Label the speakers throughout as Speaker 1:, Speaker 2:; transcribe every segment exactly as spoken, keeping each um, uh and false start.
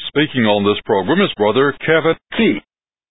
Speaker 1: speaking on this program is Brother Kevin T.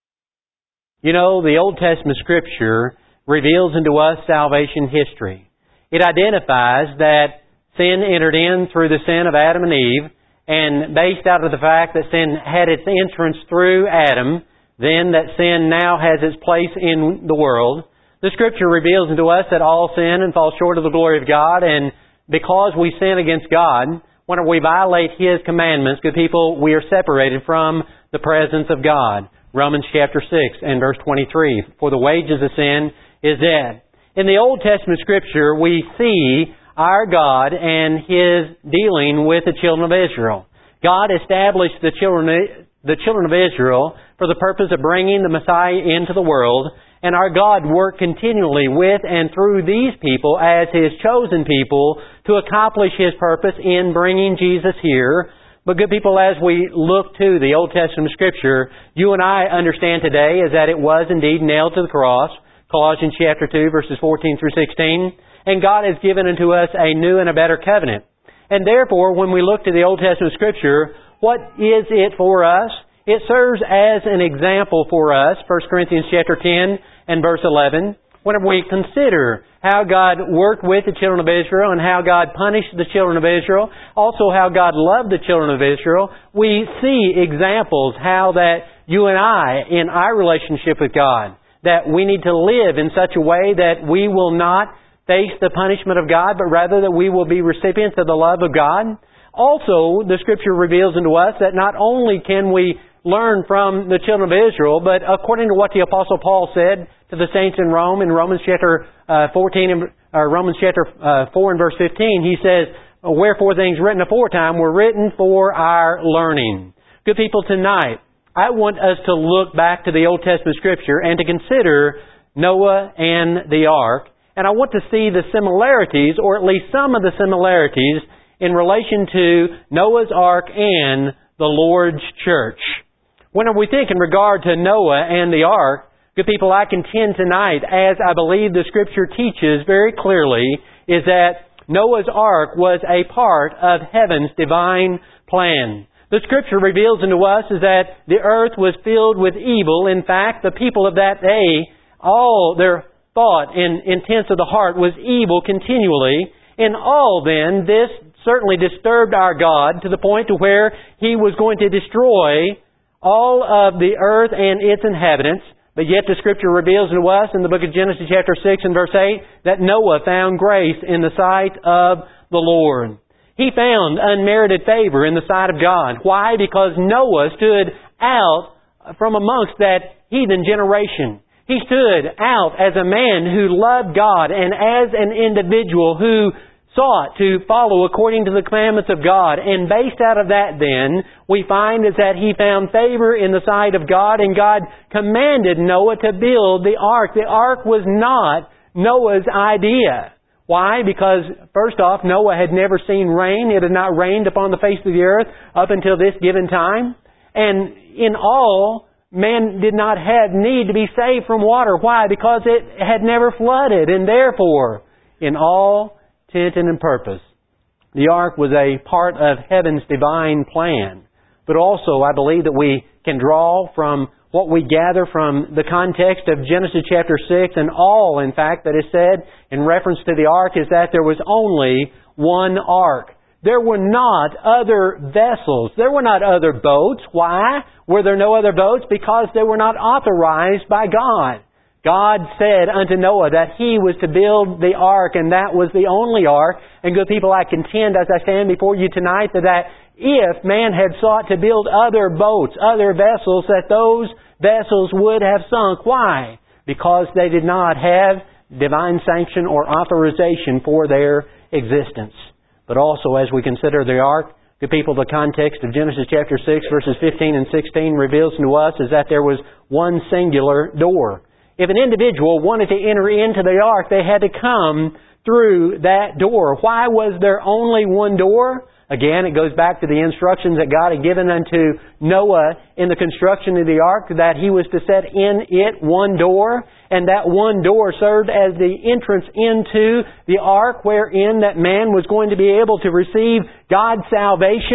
Speaker 2: You know, the Old Testament Scripture reveals into us salvation history. It identifies that sin entered in through the sin of Adam and Eve, and based out of the fact that sin had its entrance through Adam, then that sin now has its place in the world. The Scripture reveals into us that all sin and fall short of the glory of God, and because we sin against God, whenever we violate His commandments, good people, we are separated from the presence of God. Romans chapter six and verse twenty-three. For the wages of sin is death. In the Old Testament Scripture, we see our God and His dealing with the children of Israel. God established the children, the children of Israel for the purpose of bringing the Messiah into the world, and our God worked continually with and through these people as His chosen people to accomplish His purpose in bringing Jesus here. But good people, as we look to the Old Testament Scripture, you and I understand today is that it was indeed nailed to the cross. Colossians chapter two, verses fourteen through sixteen. And God has given unto us a new and a better covenant. And therefore, when we look to the Old Testament Scripture, what is it for us? It serves as an example for us, First Corinthians chapter ten and verse eleven. Whenever we consider how God worked with the children of Israel and how God punished the children of Israel, also how God loved the children of Israel, we see examples how that you and I, in our relationship with God, that we need to live in such a way that we will not face the punishment of God, but rather that we will be recipients of the love of God. Also, the Scripture reveals unto us that not only can we learn from the children of Israel, but according to what the Apostle Paul said to the saints in Rome, in Romans chapter uh, fourteen, and, or Romans chapter uh, four and verse fifteen, he says, "Wherefore things written aforetime were written for our learning." Good people, tonight, I want us to look back to the Old Testament Scripture and to consider Noah and the ark. And I want to see the similarities, or at least some of the similarities, in relation to Noah's ark and the Lord's church. Whenever we think in regard to Noah and the ark, good people, I contend tonight, as I believe the Scripture teaches very clearly, is that Noah's ark was a part of heaven's divine plan. The Scripture reveals unto us is that the earth was filled with evil. In fact, the people of that day, all their thought and intents of the heart was evil continually. In all then, this certainly disturbed our God to the point to where He was going to destroy all of the earth and its inhabitants. But yet the Scripture reveals to us in the book of Genesis chapter six and verse eight that Noah found grace in the sight of the Lord. He found unmerited favor in the sight of God. Why? Because Noah stood out from amongst that heathen generation. He stood out as a man who loved God and as an individual who sought to follow according to the commandments of God. And based out of that then, we find is that he found favor in the sight of God, and God commanded Noah to build the ark. The ark was not Noah's idea. Why? Because, first off, Noah had never seen rain. It had not rained upon the face of the earth up until this given time. And in all, man did not have need to be saved from water. Why? Because it had never flooded. And therefore, in all intent and purpose, the ark was a part of heaven's divine plan. But also, I believe that we can draw from what we gather from the context of Genesis chapter six, and all, in fact, that is said in reference to the ark is that there was only one ark. There were not other vessels. There were not other boats. Why were there no other boats? Because they were not authorized by God. God said unto Noah that he was to build the ark, and that was the only ark. And good people, I contend as I stand before you tonight that, that if man had sought to build other boats, other vessels, that those vessels would have sunk. Why? Because they did not have divine sanction or authorization for their existence. But also, as we consider the ark, good people, the context of Genesis chapter six, verses fifteen and sixteen reveals to us is that there was one singular door. If an individual wanted to enter into the ark, they had to come through that door. Why was there only one door? Again, it goes back to the instructions that God had given unto Noah in the construction of the ark, that he was to set in it one door, and that one door served as the entrance into the ark, wherein that man was going to be able to receive God's salvation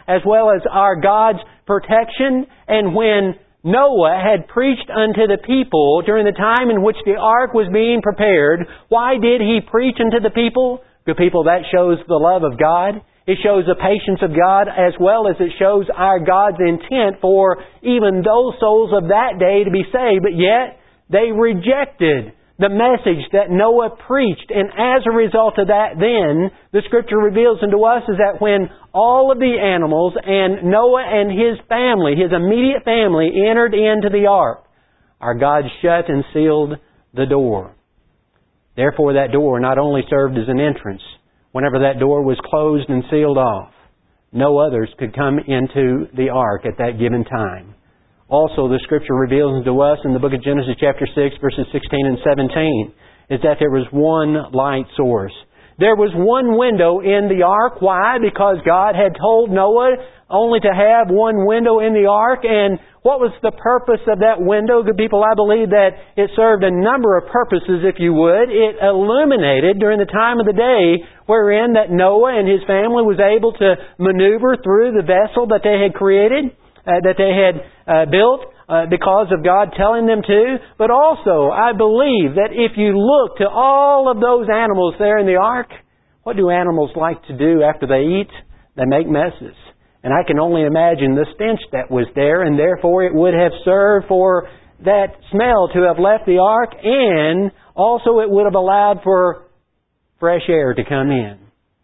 Speaker 2: as well as our God's protection. And when Noah had preached unto the people during the time in which the ark was being prepared, why did he preach unto the people? Good people, that shows the love of God. It shows the patience of God, as well as it shows our God's intent for even those souls of that day to be saved. But yet, they rejected the message that Noah preached. And as a result of that, then, the Scripture reveals unto us is that when all of the animals and Noah and his family, his immediate family, entered into the ark, our God shut and sealed the door. Therefore, that door not only served as an entrance. Whenever that door was closed and sealed off, no others could come into the ark at that given time. Also, the Scripture reveals to us in the book of Genesis chapter six, verses sixteen and seventeen, is that there was one light source. There was one window in the ark. Why? Because God had told Noah only to have one window in the ark. And what was the purpose of that window? Good people, I believe that it served a number of purposes, if you would. It illuminated during the time of the day wherein that Noah and his family was able to maneuver through the vessel that they had created, uh, that they had uh, built, Uh, because of God telling them to. But also, I believe that if you look to all of those animals there in the ark, what do animals like to do after they eat? They make messes. And I can only imagine the stench that was there, and therefore it would have served for that smell to have left the ark, and also it would have allowed for fresh air to come in.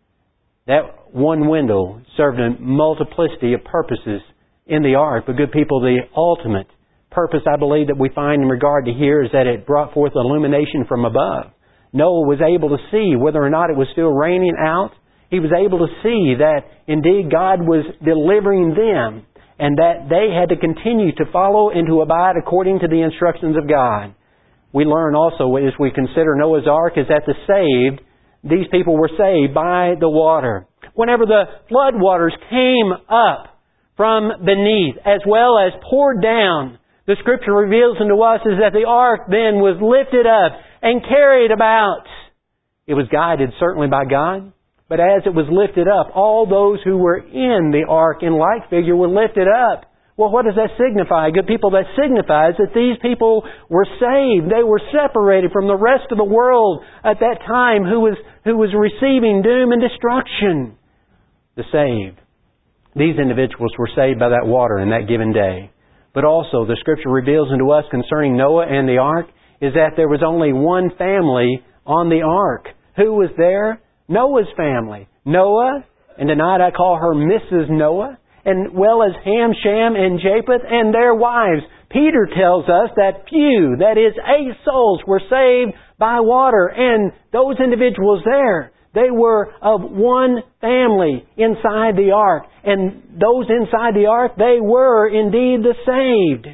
Speaker 2: That one window served a multiplicity of purposes in the ark. But good people, the ultimate purpose I believe that we find in regard to here is that it brought forth illumination from above. Noah was able to see whether or not it was still raining out. He was able to see that indeed God was delivering them, and that they had to continue to follow and to abide according to the instructions of God. We learn also, as we consider Noah's ark, is that the saved, these people were saved by the water. Whenever the flood waters came up from beneath, as well as poured down, the Scripture reveals unto us is that the ark then was lifted up and carried about. It was guided certainly by God, but as it was lifted up, all those who were in the ark in like figure were lifted up. Well, what does that signify? Good people, that signifies that these people were saved. They were separated from the rest of the world at that time who was, who was receiving doom and destruction. The saved. These individuals were saved by that water in that given day. But also, the Scripture reveals unto us concerning Noah and the ark is that there was only one family on the ark. Who was there? Noah's family. Noah, and tonight I call her Missus Noah, and well as Ham, Shem, and Japheth, and their wives. Peter tells us that few, that is, eight souls, were saved by water, and those individuals there, they were of one family inside the ark. And those inside the ark, they were indeed the saved.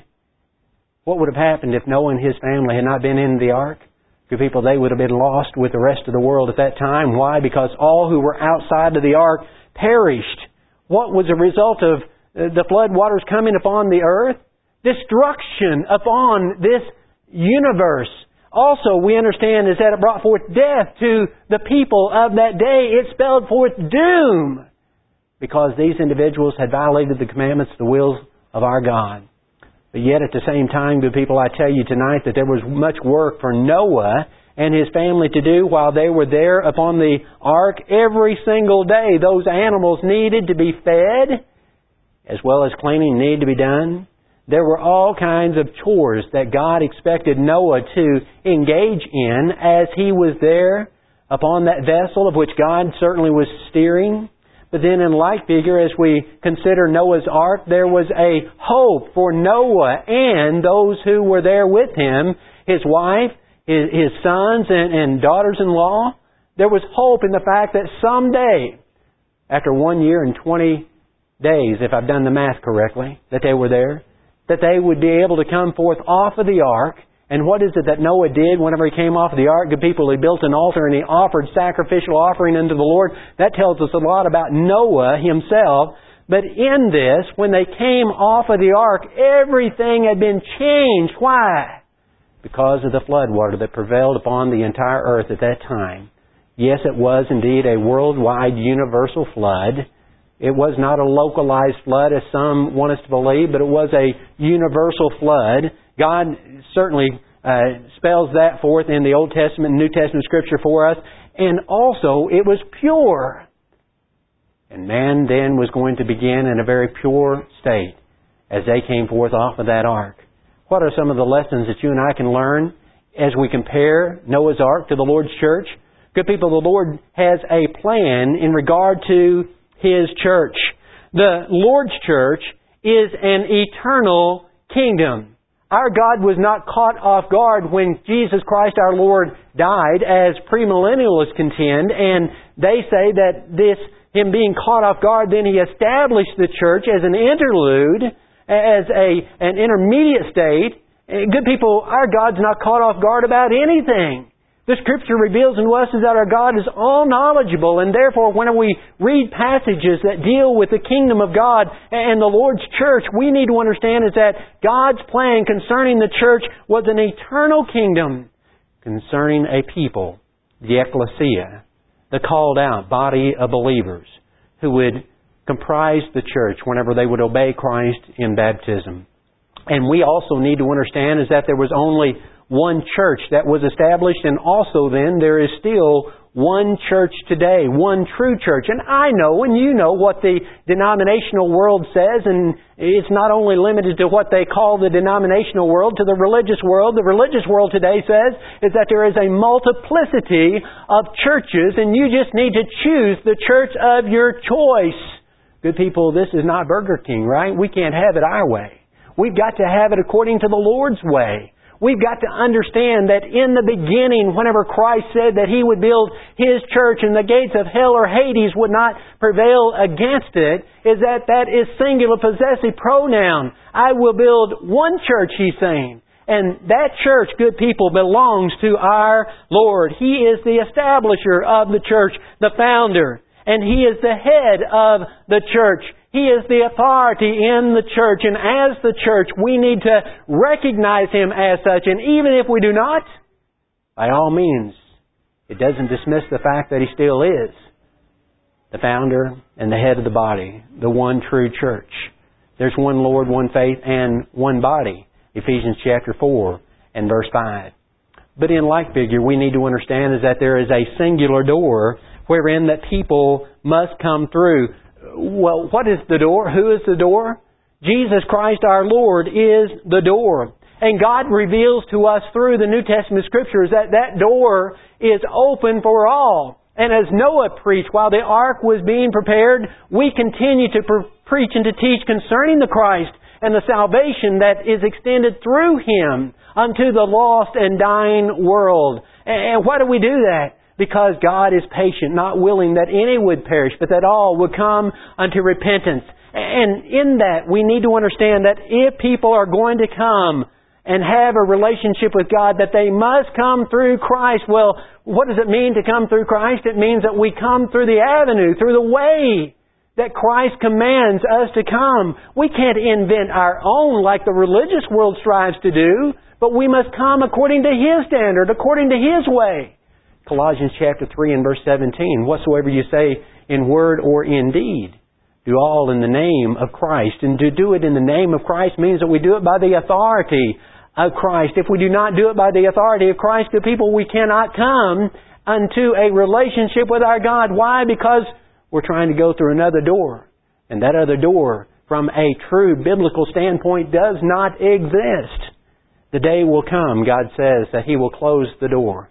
Speaker 2: What would have happened if Noah and his family had not been in the ark? Good people, they would have been lost with the rest of the world at that time. Why? Because all who were outside of the ark perished. What was the result of the flood waters coming upon the earth? Destruction upon this universe. Also, we understand is that it brought forth death to the people of that day. It spelled forth doom because these individuals had violated the commandments, the wills of our God. But yet at the same time, good people, I tell you tonight that there was much work for Noah and his family to do while they were there upon the ark. Every single day, those animals needed to be fed, as well as cleaning needed to be done. There were all kinds of chores that God expected Noah to engage in as he was there upon that vessel of which God certainly was steering. But then in like figure, as we consider Noah's ark, there was a hope for Noah and those who were there with him, his wife, his, his sons and, and daughters-in-law. There was hope in the fact that someday, after one year and twenty days, if I've done the math correctly, that they were there, that they would be able to come forth off of the ark. And what is it that Noah did whenever he came off of the ark? Good people, he built an altar and he offered sacrificial offering unto the Lord. That tells us a lot about Noah himself. But in this, when they came off of the ark, everything had been changed. Why? Because of the flood water that prevailed upon the entire earth at that time. Yes, it was indeed a worldwide universal flood. It was not a localized flood as some want us to believe, but it was a universal flood. God certainly uh, spells that forth in the Old Testament and New Testament Scripture for us. And also, it was pure. And man then was going to begin in a very pure state as they came forth off of that ark. What are some of the lessons that you and I can learn as we compare Noah's Ark to the Lord's church? Good people, the Lord has a plan in regard to His church. The Lord's church is an eternal kingdom. Our God was not caught off guard when Jesus Christ our Lord died, as premillennialists contend, and they say that this, Him being caught off guard, then He established the church as an interlude, as a an intermediate state. Good people, our God's not caught off guard about anything. The Scripture reveals unto us is that our God is all knowledgeable, and therefore when we read passages that deal with the kingdom of God and the Lord's church, we need to understand is that God's plan concerning the church was an eternal kingdom concerning a people, the ecclesia, the called out body of believers who would comprise the church whenever they would obey Christ in baptism. And we also need to understand is that there was only one church that was established, and also then there is still one church today, one true church. And I know and you know what the denominational world says, and it's not only limited to what they call the denominational world, to the religious world. The religious world today says is that there is a multiplicity of churches, and you just need to choose the church of your choice. Good people, this is not Burger King, right? We can't have it our way. We've got to have it according to the Lord's way. We've got to understand that in the beginning, whenever Christ said that He would build His church and the gates of hell or Hades would not prevail against it, is that that is singular possessive pronoun. I will build one church, He's saying. And that church, good people, belongs to our Lord. He is the establisher of the church, the founder. And He is the head of the church. He is the authority in the church. And as the church, we need to recognize Him as such. And even if we do not, by all means, it doesn't dismiss the fact that He still is the founder and the head of the body, the one true church. There's one Lord, one faith, and one body. Ephesians chapter four and verse five. But in like figure, we need to understand is that there is a singular door wherein that people must come through. Well, what is the door? Who is the door? Jesus Christ our Lord is the door. And God reveals to us through the New Testament Scriptures that that door is open for all. And as Noah preached while the ark was being prepared, we continue to pre- preach and to teach concerning the Christ and the salvation that is extended through Him unto the lost and dying world. And why do we do that? Because God is patient, not willing that any would perish, but that all would come unto repentance. And in that, we need to understand that if people are going to come and have a relationship with God, that they must come through Christ. Well, what does it mean to come through Christ? It means that we come through the avenue, through the way that Christ commands us to come. We can't invent our own like the religious world strives to do, but we must come according to His standard, according to His way. Colossians chapter three and verse seventeen, whatsoever you say in word or in deed, do all in the name of Christ. And to do it in the name of Christ means that we do it by the authority of Christ. If we do not do it by the authority of Christ, the people, we cannot come unto a relationship with our God. Why? Because we're trying to go through another door. And that other door, from a true biblical standpoint, does not exist. The day will come, God says, that He will close the door.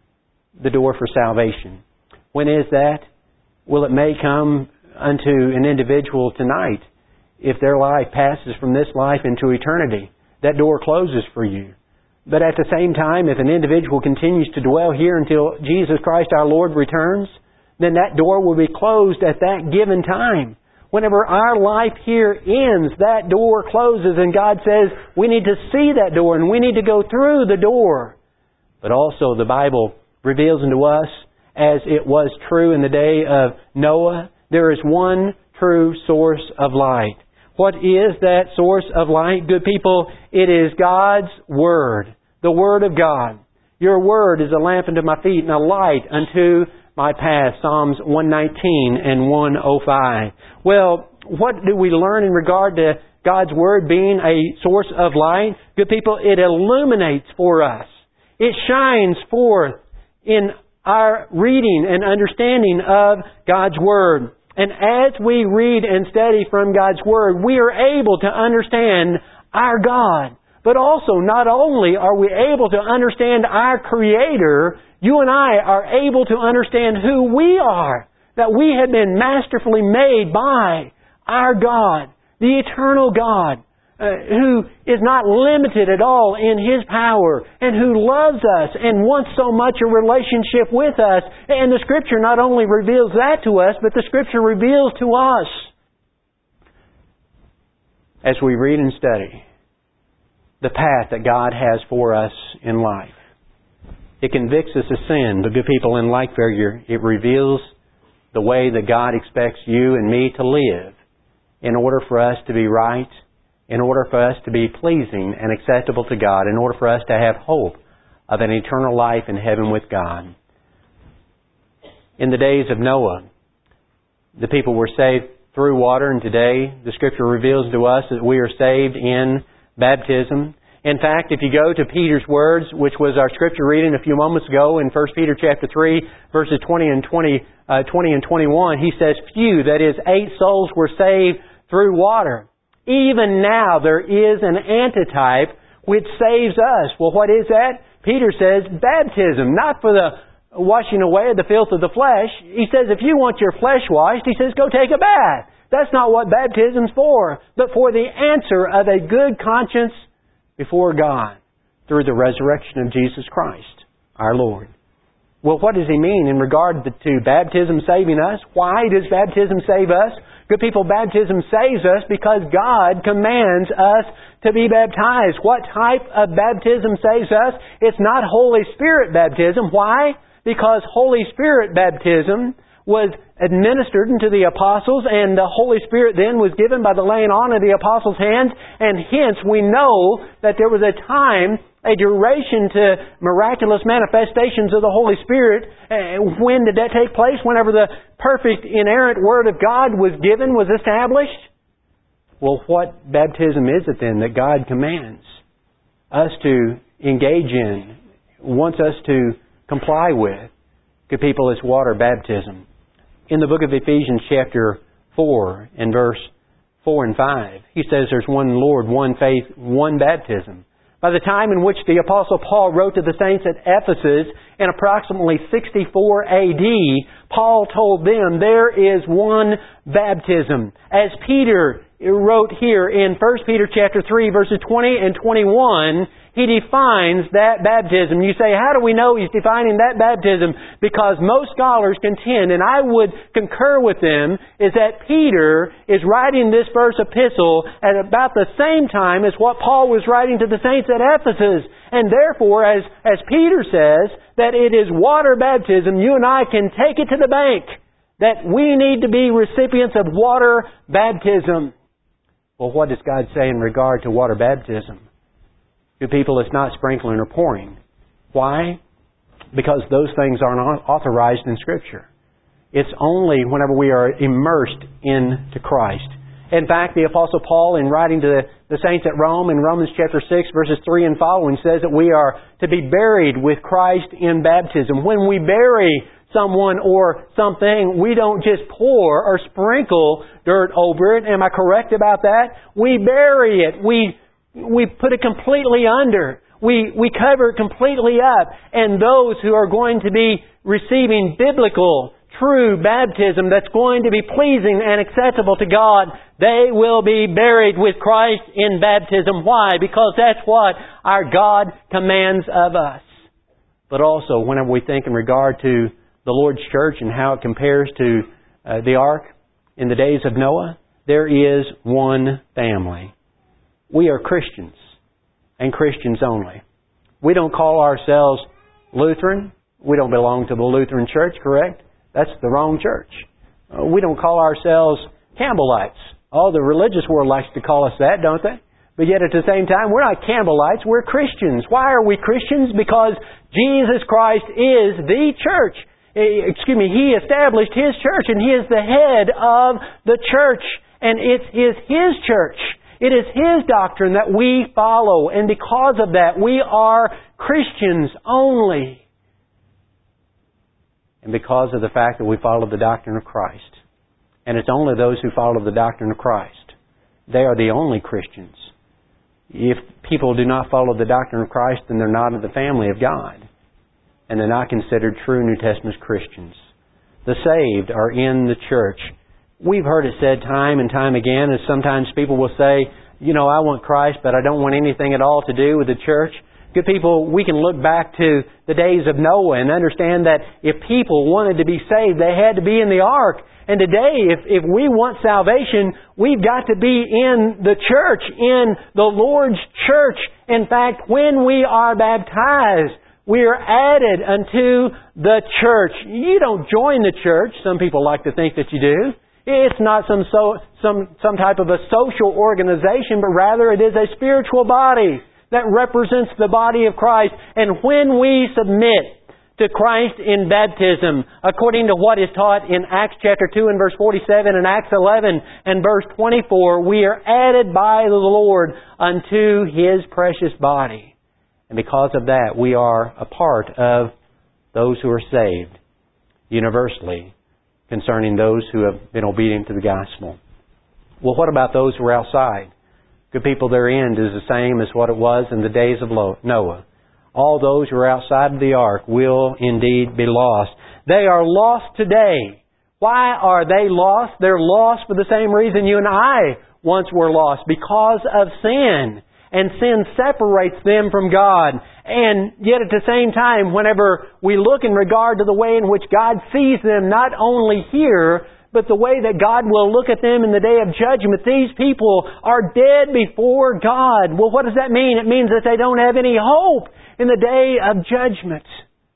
Speaker 2: The door for salvation. When is that? Well, it may come unto an individual tonight. If their life passes from this life into eternity, that door closes for you. But at the same time, if an individual continues to dwell here until Jesus Christ our Lord returns, then that door will be closed at that given time. Whenever our life here ends, that door closes, and God says we need to see that door and we need to go through the door. But also the Bible reveals unto us, as it was true in the day of Noah, there is one true source of light. What is that source of light, good people? It is God's Word, the Word of God. Your Word is a lamp unto my feet and a light unto my path, Psalms one nineteen and one oh five. Well, what do we learn in regard to God's Word being a source of light? Good people, it illuminates for us. It shines forth in our reading and understanding of God's Word. And as we read and study from God's Word, we are able to understand our God. But also, not only are we able to understand our Creator, you and I are able to understand who we are. That we have been masterfully made by our God, the eternal God, uh, who is not limited at all in His power, and who loves us and wants so much a relationship with us. And the Scripture not only reveals that to us, but the Scripture reveals to us as we read and study the path that God has for us in life. It convicts us of sin, but good people, in like figure, it reveals the way that God expects you and me to live in order for us to be right, in order for us to be pleasing and acceptable to God, in order for us to have hope of an eternal life in heaven with God. In the days of Noah, the people were saved through water, and today the Scripture reveals to us that we are saved in baptism. In fact, if you go to Peter's words, which was our Scripture reading a few moments ago in First Peter chapter three, verses twenty and twenty, uh, twenty and twenty-one, he says, few, that is, eight souls were saved through water. Even now there is an antitype which saves us. Well, what is that? Peter says baptism, not for the washing away of the filth of the flesh. He says if you want your flesh washed, he says go take a bath. That's not what baptism's for, but for the answer of a good conscience before God through the resurrection of Jesus Christ, our Lord. Well, what does he mean in regard to baptism saving us? Why does baptism save us? Good people, baptism saves us because God commands us to be baptized. What type of baptism saves us? It's not Holy Spirit baptism. Why? Because Holy Spirit baptism was administered unto the apostles, and the Holy Spirit then was given by the laying on of the apostles' hands, and hence we know that there was a time, a duration to miraculous manifestations of the Holy Spirit. When did that take place? Whenever the perfect, inerrant Word of God was given, was established? Well, what baptism is it then that God commands us to engage in, wants us to comply with? Good people, it's water baptism. In the book of Ephesians chapter four and verse four and five, he says there's one Lord, one faith, one baptism. By the time in which the Apostle Paul wrote to the saints at Ephesus in approximately sixty-four A D, Paul told them there is one baptism. As Peter wrote here in First Peter chapter three, verses twenty and twenty-one, he defines that baptism. You say, how do we know he's defining that baptism? Because most scholars contend, and I would concur with them, is that Peter is writing this first epistle at about the same time as what Paul was writing to the saints at Ephesus. And therefore, as, as Peter says, that it is water baptism, you and I can take it to the bank, that we need to be recipients of water baptism. Well, what does God say in regard to water baptism? Good people, it's not sprinkling or pouring. Why? Because those things are not authorized in Scripture. It's only whenever we are immersed into Christ. In fact, the Apostle Paul, in writing to the, the saints at Rome, in Romans chapter six, verses three and following, says that we are to be buried with Christ in baptism. When we bury someone or something, we don't just pour or sprinkle dirt over it. Am I correct about that? We bury it. We We put it completely under. We, we cover it completely up. And those who are going to be receiving biblical, true baptism that's going to be pleasing and acceptable to God, they will be buried with Christ in baptism. Why? Because that's what our God commands of us. But also, whenever we think in regard to the Lord's church and how it compares to uh, the ark in the days of Noah, there is one family. We are Christians, and Christians only. We don't call ourselves Lutheran. We don't belong to the Lutheran Church, correct? That's the wrong church. We don't call ourselves Campbellites. Oh, the religious world likes to call us that, don't they? But yet at the same time, we're not Campbellites, we're Christians. Why are we Christians? Because Jesus Christ is the church. excuse me, He established His church, and He is the head of the church. And it is His church. It is His doctrine that we follow. And because of that, we are Christians only. And because of the fact that we follow the doctrine of Christ. And it's only those who follow the doctrine of Christ. They are the only Christians. If people do not follow the doctrine of Christ, then they're not of the family of God. And they're not considered true New Testament Christians. The saved are in the church. We've heard it said time and time again, as sometimes people will say, you know, I want Christ, but I don't want anything at all to do with the church. Good people, we can look back to the days of Noah and understand that if people wanted to be saved, they had to be in the ark. And today, if, if we want salvation, we've got to be in the church, in the Lord's church. In fact, when we are baptized, we are added unto the church. You don't join the church. Some people like to think that you do. It's not some so, some some type of a social organization, but rather it is a spiritual body that represents the body of Christ. And when we submit to Christ in baptism, according to what is taught in Acts chapter two and verse forty-seven and Acts eleven and verse twenty-four, we are added by the Lord unto His precious body. And because of that, we are a part of those who are saved universally, concerning those who have been obedient to the gospel. Well, what about those who are outside? Good people, their end is the same as what it was in the days of Noah. All those who are outside of the ark will indeed be lost. They are lost today. Why are they lost? They're lost for the same reason you and I once were lost, because of sin. And sin separates them from God. And yet at the same time, whenever we look in regard to the way in which God sees them, not only here, but the way that God will look at them in the day of judgment, these people are dead before God. Well, what does that mean? It means that they don't have any hope in the day of judgment.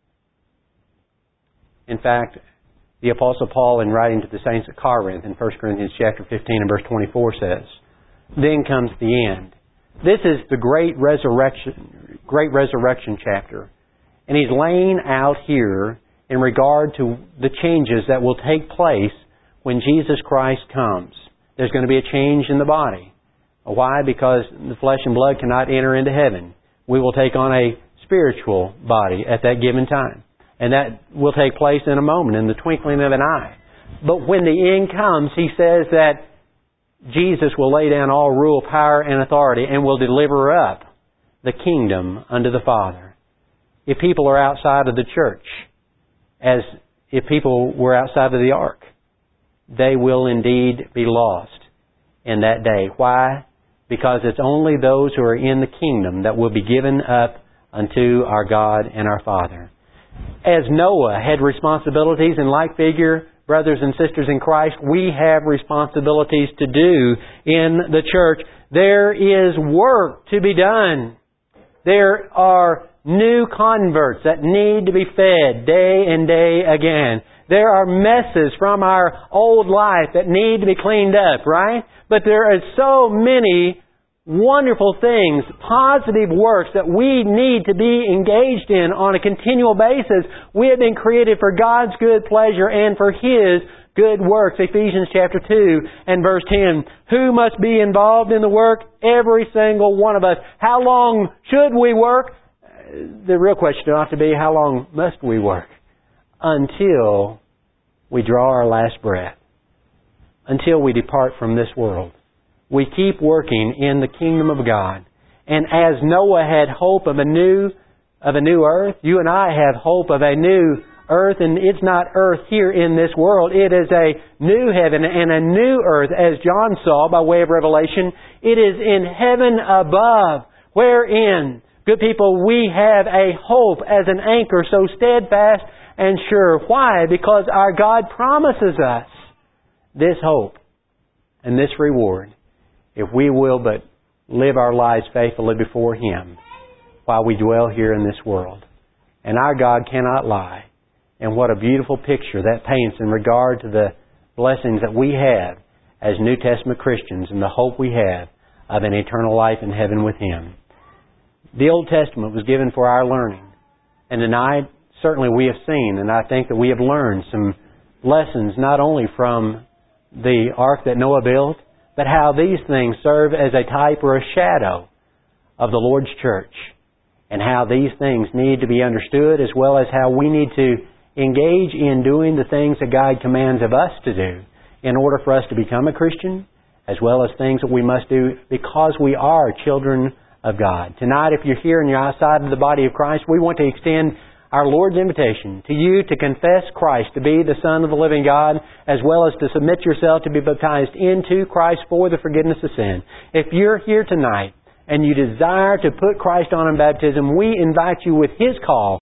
Speaker 2: In fact, the Apostle Paul, in writing to the saints at Corinth in First Corinthians chapter fifteen and verse twenty-four says, "Then comes the end." This is the great resurrection, great resurrection chapter. And he's laying out here in regard to the changes that will take place when Jesus Christ comes. There's going to be a change in the body. Why? Because the flesh and blood cannot enter into heaven. We will take on a spiritual body at that given time. And that will take place in a moment, in the twinkling of an eye. But when the end comes, he says that Jesus will lay down all rule, power, and authority and will deliver up the kingdom unto the Father. If people are outside of the church, as if people were outside of the ark, they will indeed be lost in that day. Why? Because it's only those who are in the kingdom that will be given up unto our God and our Father. As Noah had responsibilities in like figure, brothers and sisters in Christ, we have responsibilities to do in the church. There is work to be done. There are new converts that need to be fed day and day again. There are messes from our old life that need to be cleaned up, right? But there are so many wonderful things, positive works that we need to be engaged in on a continual basis. We have been created for God's good pleasure and for His good works. Ephesians chapter two and verse ten. Who must be involved in the work? Every single one of us. How long should we work? The real question ought to be, how long must we work? Until we draw our last breath. Until we depart from this world. We keep working in the kingdom of God. And as Noah had hope of a new of a new earth, you and I have hope of a new earth. And it's not earth here in this world. It is a new heaven and a new earth, as John saw by way of revelation. It is in heaven above, wherein, good people, we have a hope as an anchor so steadfast and sure. Why? Because our God promises us this hope and this reward, if we will but live our lives faithfully before Him while we dwell here in this world. And our God cannot lie. And what a beautiful picture that paints in regard to the blessings that we have as New Testament Christians and the hope we have of an eternal life in heaven with Him. The Old Testament was given for our learning. And tonight, certainly we have seen, and I think that we have learned some lessons not only from the ark that Noah built, but how these things serve as a type or a shadow of the Lord's church, and how these things need to be understood, as well as how we need to engage in doing the things that God commands of us to do in order for us to become a Christian, as well as things that we must do because we are children of God. Tonight, if you're here and you're outside of the body of Christ, we want to extend our Lord's invitation to you to confess Christ to be the Son of the living God, as well as to submit yourself to be baptized into Christ for the forgiveness of sin. If you're here tonight and you desire to put Christ on in baptism, we invite you with His call